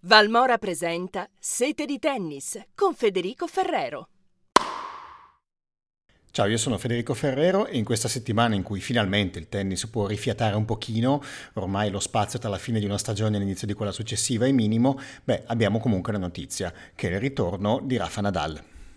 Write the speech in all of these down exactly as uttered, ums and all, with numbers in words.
Valmora presenta Sete di tennis con Federico Ferrero. Ciao, io sono Federico Ferrero e in questa settimana in cui finalmente il tennis può rifiatare un pochino, ormai lo spazio tra la fine di una stagione e l'inizio di quella successiva è minimo, beh, abbiamo comunque la notizia che è il ritorno di Rafa Nadal.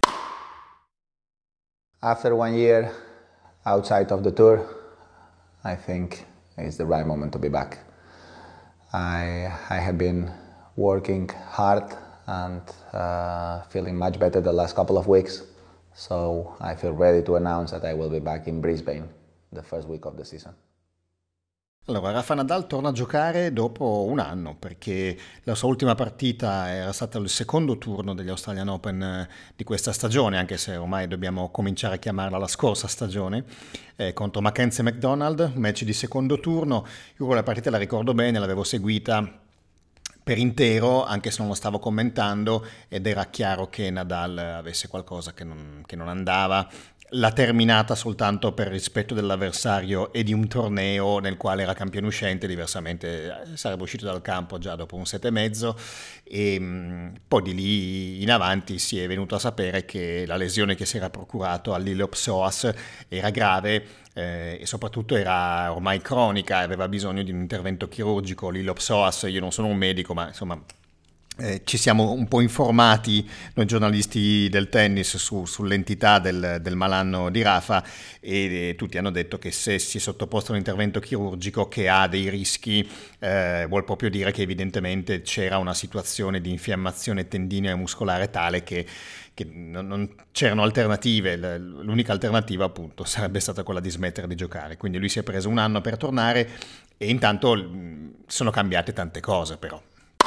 After one year outside of the tour, I think it's the right moment to be back. I, I have been working hard and uh, feeling much better the last couple of weeks. So I feel ready to announce that I will be back in Brisbane the first week of the season. Allora, Rafa Nadal torna a giocare dopo un anno perché la sua ultima partita era stata il secondo turno degli Australian Open eh, di questa stagione, anche se ormai dobbiamo cominciare a chiamarla la scorsa stagione, eh, contro Mackenzie McDonald, match di secondo turno. Io quella partita la ricordo bene, l'avevo seguita per intero, anche se non lo stavo commentando, ed era chiaro che Nadal avesse qualcosa che non, che non andava. L'ha terminata soltanto per rispetto dell'avversario e di un torneo nel quale era campione uscente, diversamente sarebbe uscito dal campo già dopo un set e mezzo, e mh, poi di lì in avanti si è venuto a sapere che la lesione che si era procurato all'iliopsoas era grave, eh, e soprattutto era ormai cronica e aveva bisogno di un intervento chirurgico. L'iliopsoas, io non sono un medico, ma insomma Eh, ci siamo un po' informati noi giornalisti del tennis su, sull'entità del, del malanno di Rafa e, e tutti hanno detto che se si è sottoposto a un intervento chirurgico che ha dei rischi, eh, vuol proprio dire che evidentemente c'era una situazione di infiammazione tendinea e muscolare tale che, che non, non c'erano alternative. L'unica alternativa appunto sarebbe stata quella di smettere di giocare, quindi lui si è preso un anno per tornare e intanto mh, sono cambiate tante cose però.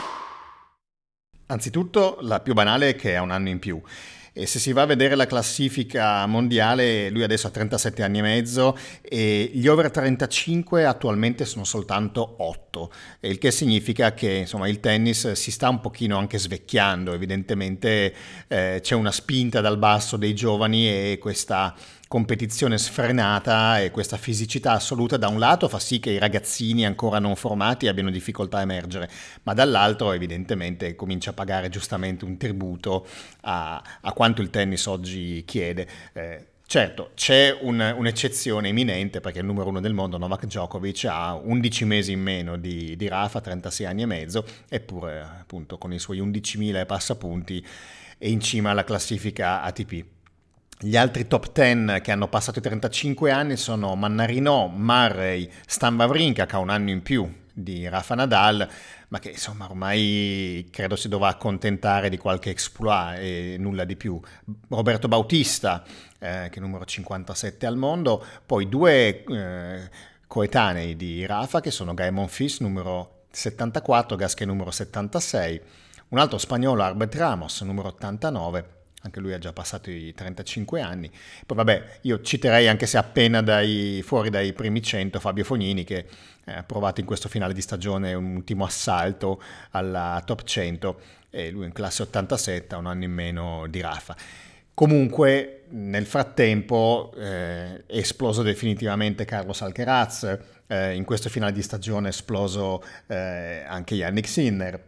Anzitutto la più banale è che ha un anno in più e se si va a vedere la classifica mondiale lui adesso ha trentasette anni e mezzo e gli over trentacinque attualmente sono soltanto otto, il che significa che insomma il tennis si sta un pochino anche svecchiando. Evidentemente eh, c'è una spinta dal basso dei giovani e questa competizione sfrenata e questa fisicità assoluta da un lato fa sì che i ragazzini ancora non formati abbiano difficoltà a emergere, ma dall'altro evidentemente comincia a pagare giustamente un tributo a, a quanto il tennis oggi chiede. Eh, Certo, c'è un, un'eccezione imminente perché il numero uno del mondo, Novak Djokovic, ha undici mesi in meno di, di Rafa, trentasei anni e mezzo, eppure appunto con i suoi undicimila e passapunti è in cima alla classifica A T P. Gli altri top dieci che hanno passato i trentacinque anni sono Mannarino, Murray, Stan Wawrinka, che ha un anno in più di Rafa Nadal, ma che insomma ormai credo si dovrà accontentare di qualche exploit e nulla di più. Roberto Bautista, eh, che è numero cinquantasette al mondo, poi due eh, coetanei di Rafa che sono Gael Monfils, numero settantaquattro, Gasquet numero settantasei, un altro spagnolo, Albert Ramos, numero ottantanove, anche lui ha già passato i trentacinque anni. Poi vabbè, io citerei, anche se appena dai, fuori dai primi cento, Fabio Fognini, che ha provato in questo finale di stagione un ultimo assalto alla top cento, e lui in classe ottantasette, ha un anno in meno di Rafa. Comunque nel frattempo eh, è esploso definitivamente Carlos Alcaraz, eh, in questo finale di stagione è esploso eh, anche Yannick Sinner.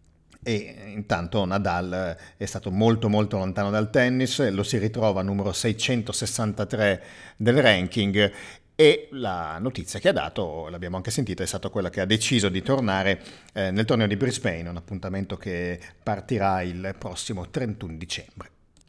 E intanto Nadal è stato molto molto lontano dal tennis, lo si ritrova numero seicentosessantatré del ranking e la notizia che ha dato, l'abbiamo anche sentita, è stata quella che ha deciso di tornare eh, nel torneo di Brisbane, un appuntamento che partirà il prossimo trentuno dicembre.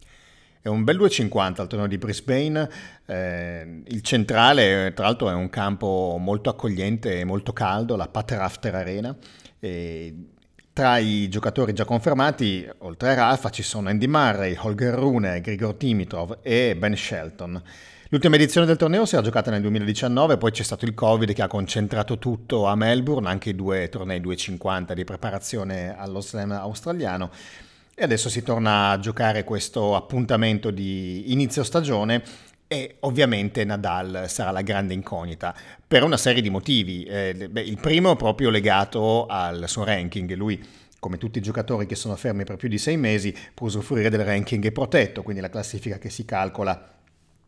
È un bel due cinquanta al torneo di Brisbane, eh, il centrale tra l'altro è un campo molto accogliente e molto caldo, la Pat Rafter Arena. E tra i giocatori già confermati, oltre a Rafa, ci sono Andy Murray, Holger Rune, Grigor Dimitrov e Ben Shelton. L'ultima edizione del torneo si era giocata nel duemiladiciannove, poi c'è stato il Covid che ha concentrato tutto a Melbourne, anche i due tornei due cinquanta di preparazione allo slam australiano. E adesso si torna a giocare questo appuntamento di inizio stagione e ovviamente Nadal sarà la grande incognita per una serie di motivi. Eh, beh, il primo è proprio legato al suo ranking. Lui, come tutti i giocatori che sono fermi per più di sei mesi, può usufruire del ranking protetto, quindi la classifica che si calcola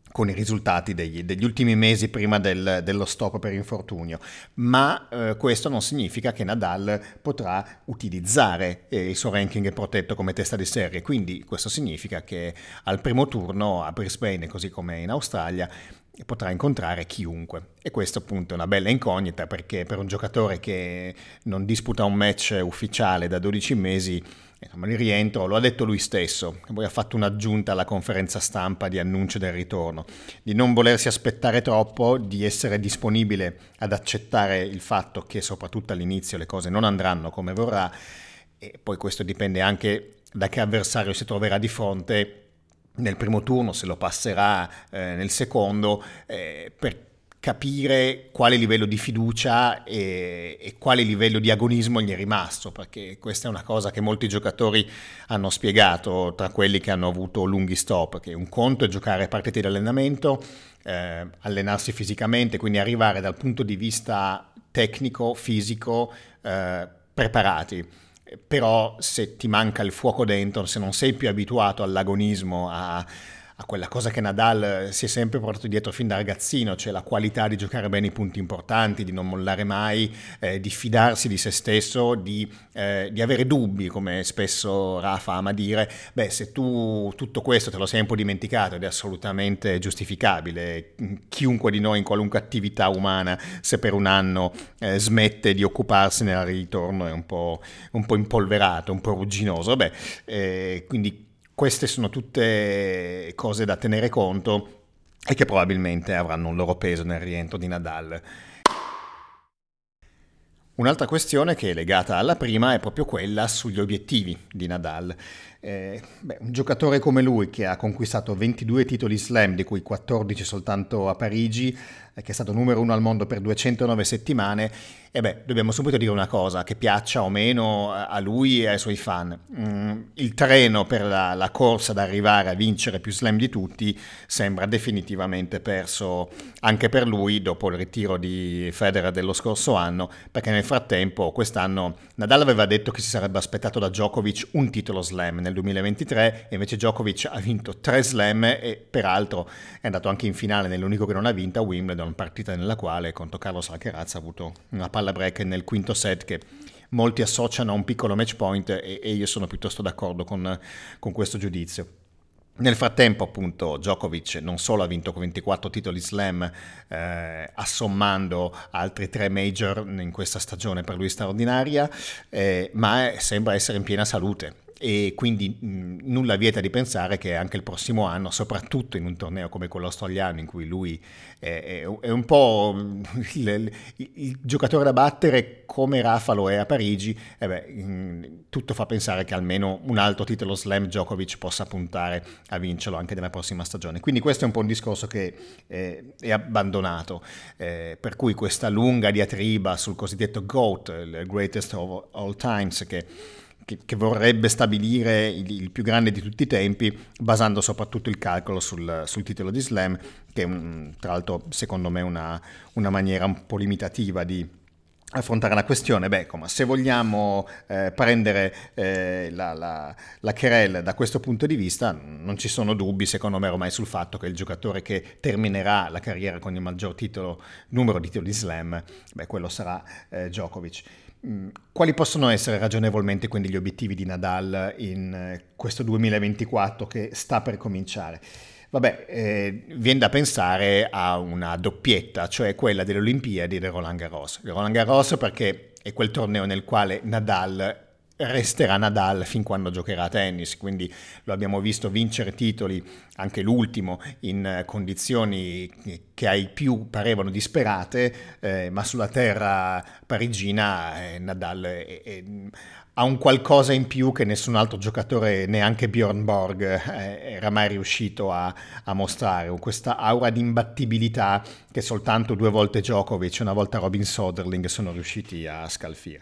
con i risultati degli, degli ultimi mesi prima del, dello stop per infortunio, ma eh, questo non significa che Nadal potrà utilizzare eh, il suo ranking protetto come testa di serie, quindi questo significa che al primo turno a Brisbane, così come in Australia, potrà incontrare chiunque, e questo appunto è una bella incognita, perché per un giocatore che non disputa un match ufficiale da dodici mesi, insomma, il rientro, lo ha detto lui stesso, poi ha fatto un'aggiunta alla conferenza stampa di annuncio del ritorno, di non volersi aspettare troppo, di essere disponibile ad accettare il fatto che soprattutto all'inizio le cose non andranno come vorrà, e poi questo dipende anche da che avversario si troverà di fronte nel primo turno, se lo passerà eh, nel secondo, eh, per capire quale livello di fiducia e, e quale livello di agonismo gli è rimasto, perché questa è una cosa che molti giocatori hanno spiegato, tra quelli che hanno avuto lunghi stop, che un conto è giocare partite di allenamento, eh, allenarsi fisicamente, quindi arrivare dal punto di vista tecnico, fisico, eh, preparati. Però se ti manca il fuoco dentro, se non sei più abituato all'agonismo, a, a quella cosa che Nadal si è sempre portato dietro fin da ragazzino, cioè la qualità di giocare bene i punti importanti, di non mollare mai, eh, di fidarsi di se stesso, di, eh, di avere dubbi, come spesso Rafa ama dire, beh, se tu tutto questo te lo sei un po' dimenticato, ed è assolutamente giustificabile. Chiunque di noi in qualunque attività umana, se per un anno eh, smette di occuparsene, al ritorno è un po', un po' impolverato, un po' rugginoso. Beh, eh, quindi queste sono tutte cose da tenere conto e che probabilmente avranno un loro peso nel rientro di Nadal. Un'altra questione che è legata alla prima è proprio quella sugli obiettivi di Nadal. Eh, beh, un giocatore come lui, che ha conquistato ventidue titoli slam, di cui quattordici soltanto a Parigi, eh, che è stato numero uno al mondo per duecentonove settimane, e beh, dobbiamo subito dire una cosa, che piaccia o meno a lui e ai suoi fan. Mm, il treno per la, la corsa ad arrivare a vincere più slam di tutti sembra definitivamente perso anche per lui dopo il ritiro di Federer dello scorso anno, perché nel frattempo quest'anno Nadal aveva detto che si sarebbe aspettato da Djokovic un titolo slam nel duemilaventitré, e invece Djokovic ha vinto tre slam e peraltro è andato anche in finale nell'unico che non ha vinto, a Wimbledon, partita nella quale contro Carlos Alcaraz ha avuto una palla break nel quinto set che molti associano a un piccolo match point, e, e io sono piuttosto d'accordo con, con questo giudizio. Nel frattempo, appunto, Djokovic non solo ha vinto ventiquattro titoli slam, eh, assommando altri tre major in questa stagione per lui straordinaria, eh, ma sembra essere in piena salute. E quindi mh, nulla vieta di pensare che anche il prossimo anno, soprattutto in un torneo come quello australiano, in cui lui è, è, è un po' il, il, il giocatore da battere come Rafa lo è a Parigi, eh beh, mh, tutto fa pensare che almeno un altro titolo slam Djokovic possa puntare a vincerlo anche nella prossima stagione. Quindi questo è un po' un discorso che eh, è abbandonato, eh, per cui questa lunga diatriba sul cosiddetto GOAT, il greatest of all times, che che vorrebbe stabilire il, il più grande di tutti i tempi, basando soprattutto il calcolo sul, sul titolo di slam, che è un, tra l'altro secondo me una, una maniera un po' limitativa di affrontare la questione. Beh, come, se vogliamo eh, prendere eh, la, la, la querelle da questo punto di vista, non ci sono dubbi secondo me ormai sul fatto che il giocatore che terminerà la carriera con il maggior titolo, numero di titoli slam, beh, quello sarà eh, Djokovic. Quali possono essere ragionevolmente quindi gli obiettivi di Nadal in questo duemilaventiquattro che sta per cominciare? Vabbè, eh, viene da pensare a una doppietta, cioè quella delle Olimpiadi e del Roland Garros. Il Roland Garros perché è quel torneo nel quale Nadal resterà Nadal fin quando giocherà a tennis, quindi lo abbiamo visto vincere titoli, anche l'ultimo, in condizioni che ai più parevano disperate, eh, ma sulla terra parigina eh, Nadal è, è, ha un qualcosa in più che nessun altro giocatore, neanche Bjorn Borg, eh, era mai riuscito a, a mostrare, questa aura di imbattibilità che soltanto due volte Djokovic e una volta Robin Soderling sono riusciti a scalfire.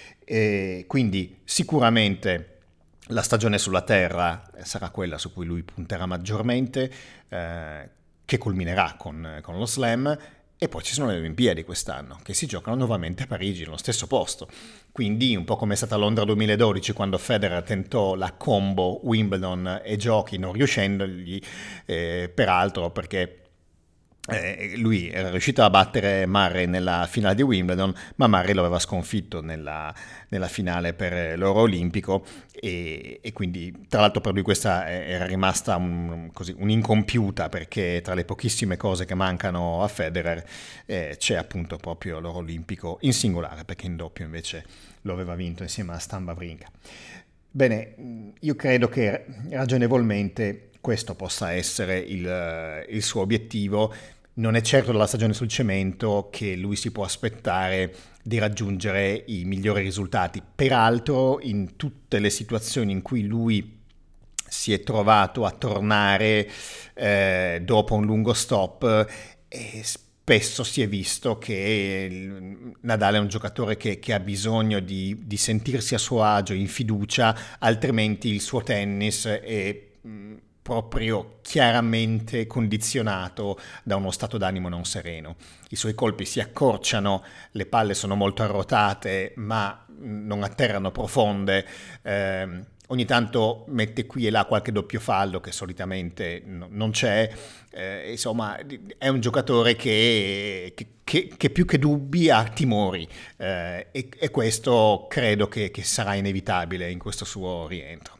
E quindi sicuramente la stagione sulla terra sarà quella su cui lui punterà maggiormente, eh, che culminerà con, con lo slam, E poi ci sono le Olimpiadi quest'anno, che si giocano nuovamente a Parigi, nello stesso posto. Quindi un po' come è stata a Londra duemiladodici, quando Federer tentò la combo Wimbledon e giochi, non riuscendogli, eh, peraltro perché eh, lui era riuscito a battere Murray nella finale di Wimbledon, ma Murray lo aveva sconfitto nella, nella finale per l'oro olimpico, e, e quindi tra l'altro per lui questa era rimasta un, così, un'incompiuta, perché tra le pochissime cose che mancano a Federer eh, c'è appunto proprio l'oro olimpico in singolare, perché in doppio invece lo aveva vinto insieme a Stan Wawrinka. Bene, io credo che ragionevolmente questo possa essere il, il suo obiettivo. Non è certo dalla stagione sul cemento che lui si può aspettare di raggiungere i migliori risultati. Peraltro, in tutte le situazioni in cui lui si è trovato a tornare eh, dopo un lungo stop, eh, spesso si è visto che Nadal è un giocatore che, che ha bisogno di, di sentirsi a suo agio, in fiducia, altrimenti il suo tennis è proprio chiaramente condizionato da uno stato d'animo non sereno. I suoi colpi si accorciano, le palle sono molto arrotate, ma non atterrano profonde. Eh, ogni tanto mette qui e là qualche doppio fallo che solitamente no, non c'è. Eh, insomma, è un giocatore che, che, che, che più che dubbi ha timori, eh, e, e questo credo che, che sarà inevitabile in questo suo rientro.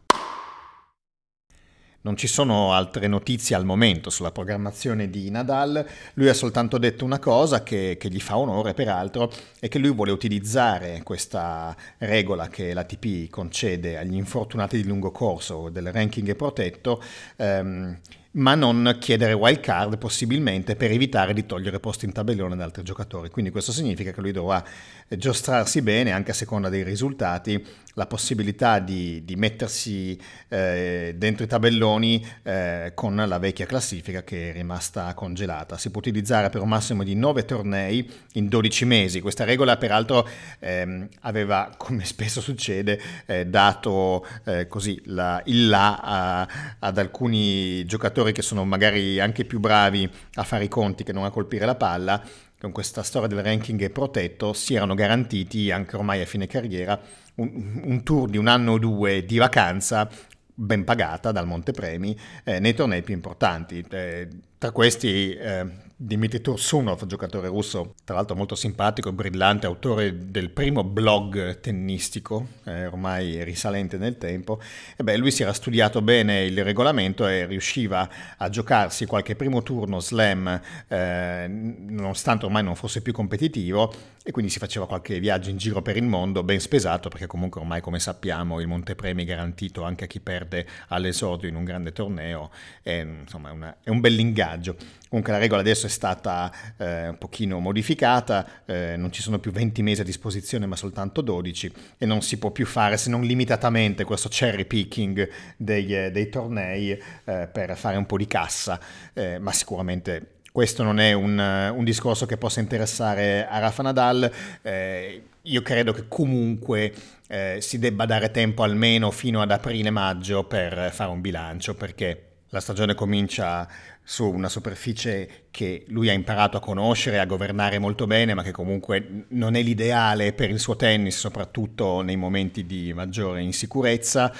Non ci sono altre notizie al momento sulla programmazione di Nadal. Lui ha soltanto detto una cosa che, che gli fa onore, peraltro, è che lui vuole utilizzare questa regola che l'A T P concede agli infortunati di lungo corso del ranking protetto, ehm, ma non chiedere wild card possibilmente per evitare di togliere posti in tabellone ad altri giocatori. Quindi questo significa che lui dovrà giostrarsi bene, anche a seconda dei risultati, la possibilità di, di mettersi eh, dentro i tabelloni eh, con la vecchia classifica che è rimasta congelata. Si può utilizzare per un massimo di nove tornei in dodici mesi. Questa regola peraltro ehm, aveva, come spesso succede, eh, dato eh, così la, il là a, ad alcuni giocatori che sono magari anche più bravi a fare i conti che non a colpire la palla. Con questa storia del ranking protetto si erano garantiti anche ormai a fine carriera un, un tour di un anno o due di vacanza ben pagata dal montepremi eh, nei tornei più importanti. Eh, tra questi eh, Dmitry Tursunov, giocatore russo, tra l'altro molto simpatico, brillante, autore del primo blog tennistico, eh, ormai risalente nel tempo. E beh, lui si era studiato bene il regolamento e riusciva a giocarsi qualche primo turno slam, eh, nonostante ormai non fosse più competitivo, e quindi si faceva qualche viaggio in giro per il mondo, ben spesato, perché comunque ormai, come sappiamo, il montepremi è garantito anche a chi perde all'esordio in un grande torneo. È, insomma, è, una, è un bell'ingaggio. Comunque la regola adesso è stata eh, un pochino modificata, eh, non ci sono più venti mesi a disposizione ma soltanto dodici, e non si può più fare, se non limitatamente, questo cherry picking dei, dei tornei eh, per fare un po' di cassa, eh, ma sicuramente questo non è un, un discorso che possa interessare a Rafa Nadal. Eh, io credo che comunque eh, si debba dare tempo almeno fino ad aprile-maggio per fare un bilancio, perché la stagione comincia su una superficie che lui ha imparato a conoscere e a governare molto bene, ma che comunque non è l'ideale per il suo tennis, soprattutto nei momenti di maggiore insicurezza.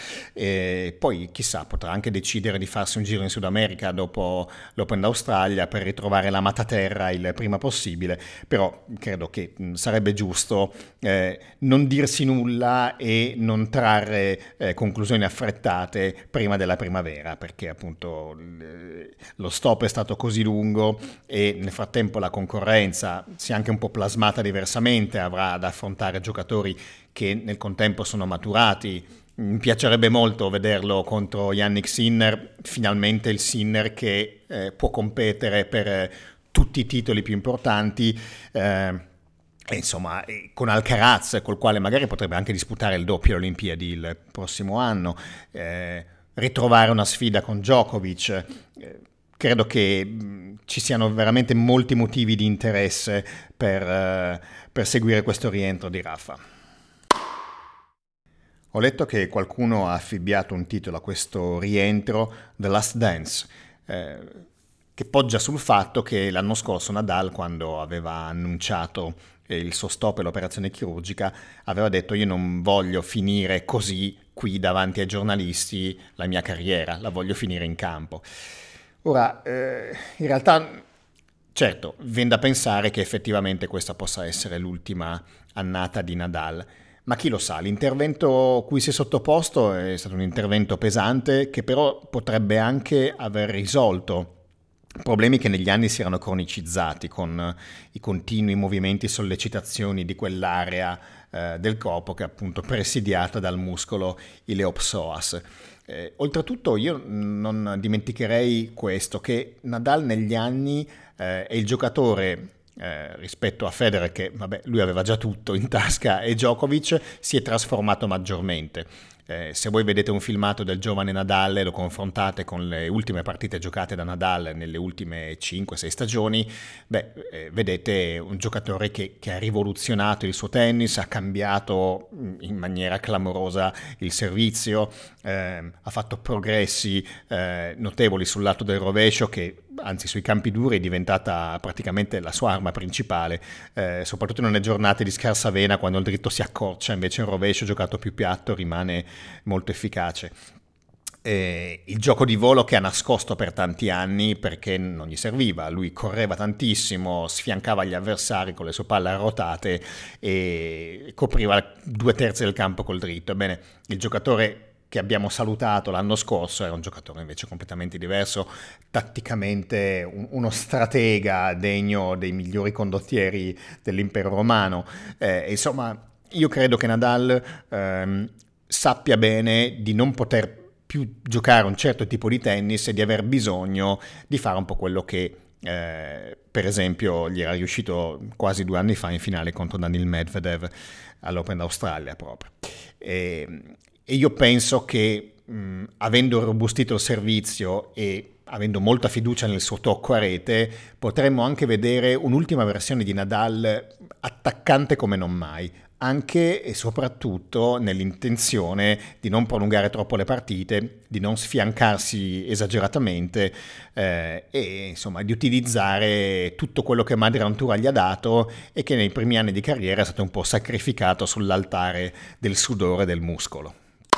E poi chissà, potrà anche decidere di farsi un giro in Sud America dopo l'Open d'Australia per ritrovare l'amata terra il prima possibile, però credo che sarebbe giusto eh, non dirsi nulla e non trarre eh, conclusioni affrettate prima della primavera, perché appunto eh, lo stop è stato così lungo e nel frattempo la concorrenza si è anche un po' plasmata diversamente, avrà ad affrontare giocatori che nel contempo sono maturati. Mi piacerebbe molto vederlo contro Jannik Sinner, finalmente il Sinner che eh, può competere per eh, tutti i titoli più importanti, eh, e insomma con Alcaraz, col quale magari potrebbe anche disputare il doppio alle Olimpiadi il prossimo anno, eh, ritrovare una sfida con Djokovic. eh, Credo che mh, ci siano veramente molti motivi di interesse per, uh, per seguire questo rientro di Rafa. Ho letto che qualcuno ha affibbiato un titolo a questo rientro, The Last Dance. Eh, che poggia sul fatto che l'anno scorso Nadal, quando aveva annunciato il suo stop e l'operazione chirurgica, aveva detto: io non voglio finire così qui davanti ai giornalisti la mia carriera, la voglio finire in campo. Ora, eh, in realtà, certo, viene da pensare che effettivamente questa possa essere l'ultima annata di Nadal, ma chi lo sa, l'intervento cui si è sottoposto è stato un intervento pesante che però potrebbe anche aver risolto problemi che negli anni si erano cronicizzati con i continui movimenti e sollecitazioni di quell'area eh, del corpo che è appunto presidiata dal muscolo iliopsoas. Eh, oltretutto io non dimenticherei questo, che Nadal negli anni eh, è il giocatore eh, rispetto a Federer, che vabbè, lui aveva già tutto in tasca, e Djokovic si è trasformato maggiormente. Eh, se voi vedete un filmato del giovane Nadal e lo confrontate con le ultime partite giocate da Nadal nelle ultime cinque sei stagioni, beh, eh, vedete un giocatore che, che ha rivoluzionato il suo tennis, ha cambiato in maniera clamorosa il servizio, eh, ha fatto progressi eh, notevoli sul lato del rovescio, che anzi sui campi duri è diventata praticamente la sua arma principale, eh, soprattutto nelle giornate di scarsa vena, quando il dritto si accorcia, invece il rovescio giocato più piatto rimane molto efficace. Eh, il gioco di volo che ha nascosto per tanti anni perché non gli serviva, lui correva tantissimo, sfiancava gli avversari con le sue palle arrotate e copriva due terzi del campo col dritto. Ebbene, il giocatore che abbiamo salutato l'anno scorso era un giocatore invece completamente diverso, tatticamente un, uno stratega degno dei migliori condottieri dell'impero romano. Eh, insomma, io credo che Nadal ehm, sappia bene di non poter più giocare un certo tipo di tennis e di aver bisogno di fare un po' quello che eh, per esempio gli era riuscito quasi due anni fa in finale contro Daniil Medvedev all'Open d'Australia proprio. E, E io penso che mh, avendo robustito il servizio e avendo molta fiducia nel suo tocco a rete, potremmo anche vedere un'ultima versione di Nadal attaccante come non mai, anche e soprattutto nell'intenzione di non prolungare troppo le partite, di non sfiancarsi esageratamente eh, e insomma di utilizzare tutto quello che Madre Antura gli ha dato e che nei primi anni di carriera è stato un po' sacrificato sull'altare del sudore del muscolo.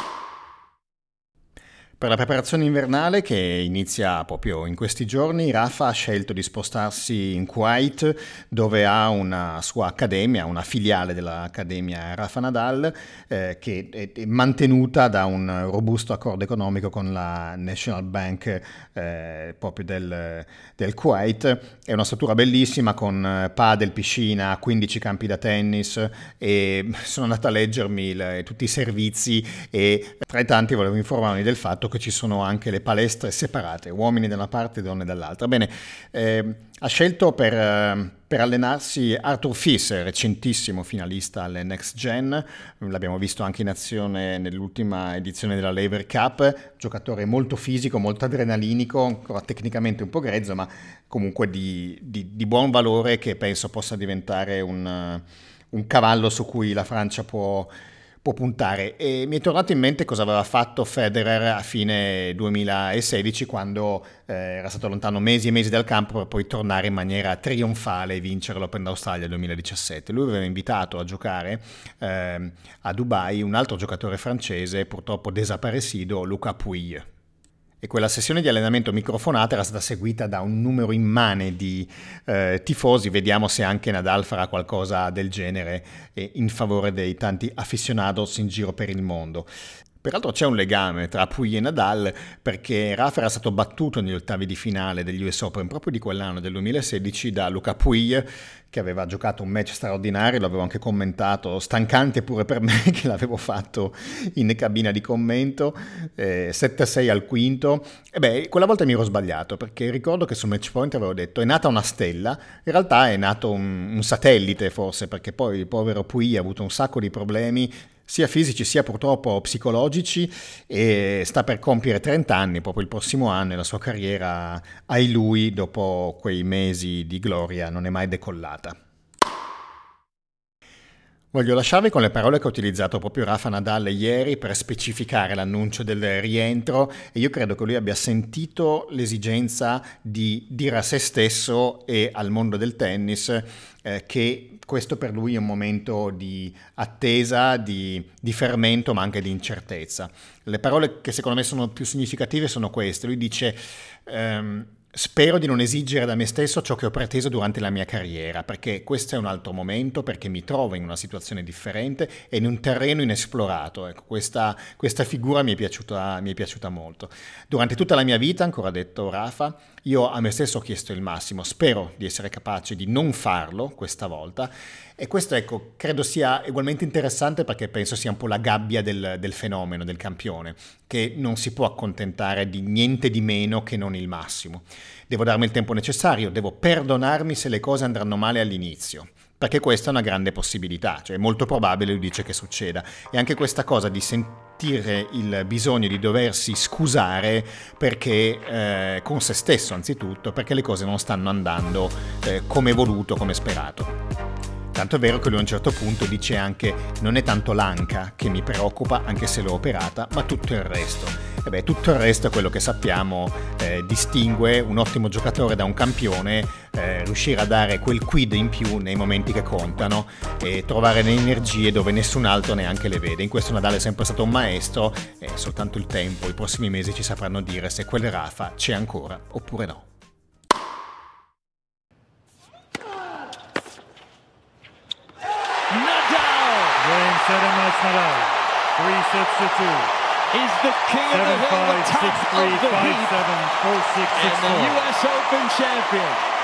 Per la preparazione invernale, che inizia proprio in questi giorni, Rafa ha scelto di spostarsi in Kuwait, dove ha una sua accademia, una filiale dell'Accademia Rafa Nadal, eh, che è mantenuta da un robusto accordo economico con la National Bank eh, proprio del, del Kuwait. È una struttura bellissima con padel, piscina, quindici campi da tennis, e sono andato a leggermi il, tutti i servizi e tra i tanti volevo informarmi del fatto che ci sono anche le palestre separate, uomini da una parte e donne dall'altra. Bene, eh, ha scelto per, eh, per allenarsi Arthur Fils, recentissimo finalista alle Next Gen, l'abbiamo visto anche in azione nell'ultima edizione della Laver Cup, giocatore molto fisico, molto adrenalinico, ancora tecnicamente un po' grezzo, ma comunque di, di, di buon valore, che penso possa diventare un, un cavallo su cui la Francia può può puntare. E mi è tornato in mente cosa aveva fatto Federer a fine duemilasedici, quando eh, era stato lontano mesi e mesi dal campo per poi tornare in maniera trionfale e vincere l'Open d'Australia duemiladiciassette. Lui aveva invitato a giocare eh, a Dubai un altro giocatore francese, purtroppo desaparecido, Luca Pouille. E quella sessione di allenamento microfonata era stata seguita da un numero immane di eh, tifosi. Vediamo se anche Nadal farà qualcosa del genere eh, in favore dei tanti aficionados in giro per il mondo. Peraltro c'è un legame tra Pouille e Nadal, perché Rafa era stato battuto negli ottavi di finale degli U S Open proprio di quell'anno del duemilasedici da Luca Pouille, che aveva giocato un match straordinario, l'avevo anche commentato, stancante pure per me che l'avevo fatto in cabina di commento, eh, sette a sei al quinto. E beh, quella volta mi ero sbagliato, perché ricordo che sul match point avevo detto è nata una stella, in realtà è nato un, un satellite forse, perché poi il povero Pouille ha avuto un sacco di problemi, sia fisici sia purtroppo psicologici, e sta per compiere trenta anni proprio il prossimo anno, e la sua carriera, ai lui, dopo quei mesi di gloria non è mai decollata. Voglio lasciarvi con le parole che ha utilizzato proprio Rafa Nadal ieri per specificare l'annuncio del rientro, e io credo che lui abbia sentito l'esigenza di dire a se stesso e al mondo del tennis eh, che questo per lui è un momento di attesa, di, di fermento, ma anche di incertezza. Le parole che secondo me sono più significative sono queste. Lui dice ehm, spero di non esigere da me stesso ciò che ho preteso durante la mia carriera, perché questo è un altro momento, perché mi trovo in una situazione differente e in un terreno inesplorato. Ecco, questa, questa figura mi è piaciuta, mi è piaciuta molto. Durante tutta la mia vita, ancora ha detto Rafa, io a me stesso ho chiesto il massimo, spero di essere capace di non farlo questa volta, e questo, ecco, credo sia ugualmente interessante perché penso sia un po' la gabbia del, del fenomeno, del campione, che non si può accontentare di niente di meno che non il massimo. Devo darmi il tempo necessario, devo perdonarmi se le cose andranno male all'inizio, perché questa è una grande possibilità, cioè è molto probabile, lui dice, che succeda. E anche questa cosa di sentire il bisogno di doversi scusare perché eh, con se stesso anzitutto, perché le cose non stanno andando eh, come voluto, come sperato. Tanto è vero che lui a un certo punto dice anche non è tanto l'anca che mi preoccupa, anche se l'ho operata, ma tutto il resto. E beh, tutto il resto è quello che sappiamo eh, distingue un ottimo giocatore da un campione, eh, riuscire a dare quel quid in più nei momenti che contano e trovare le energie dove nessun altro neanche le vede. In questo Nadal è sempre stato un maestro e soltanto il tempo, i prossimi mesi ci sapranno dire se quel Rafa c'è ancora oppure no. Nadal, three sets to two. He's the king seven, of the hill, five, the top six, three, of the five, heap, seven, four, six, six, and the U S Open champion.